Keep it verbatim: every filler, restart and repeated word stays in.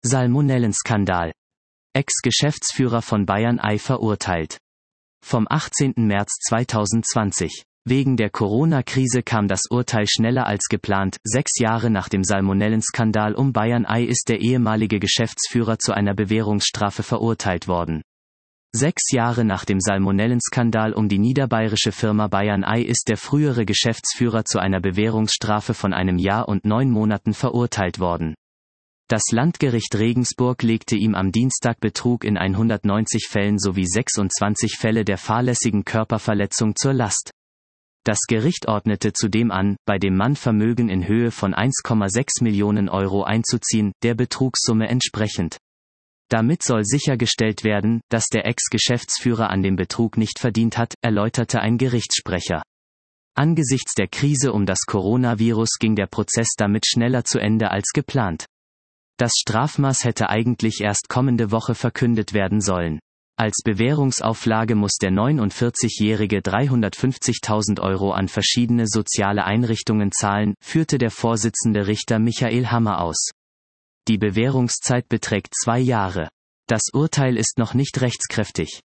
Salmonellenskandal. Ex-Geschäftsführer von Bayern Eye verurteilt. Vom achtzehnten März zweitausendzwanzig. Wegen der Corona-Krise kam das Urteil schneller als geplant. Sechs Jahre nach dem Salmonellenskandal um Bayern Eye ist der ehemalige Geschäftsführer zu einer Bewährungsstrafe verurteilt worden. Sechs Jahre nach dem Salmonellenskandal um die niederbayerische Firma Bayern Eye ist der frühere Geschäftsführer zu einer Bewährungsstrafe von einem Jahr und neun Monaten verurteilt worden. Das Landgericht Regensburg legte ihm am Dienstag Betrug in hundertneunzig Fällen sowie sechsundzwanzig Fälle der fahrlässigen Körperverletzung zur Last. Das Gericht ordnete zudem an, bei dem Mann Vermögen in Höhe von eins Komma sechs Millionen Euro einzuziehen, der Betrugssumme entsprechend. Damit soll sichergestellt werden, dass der Ex-Geschäftsführer an dem Betrug nicht verdient hat, erläuterte ein Gerichtssprecher. Angesichts der Krise um das Coronavirus ging der Prozess damit schneller zu Ende als geplant. Das Strafmaß hätte eigentlich erst kommende Woche verkündet werden sollen. Als Bewährungsauflage muss der neunundvierzigjährige dreihundertfünfzigtausend Euro an verschiedene soziale Einrichtungen zahlen, führte der Vorsitzende Richter Michael Hammer aus. Die Bewährungszeit beträgt zwei Jahre. Das Urteil ist noch nicht rechtskräftig.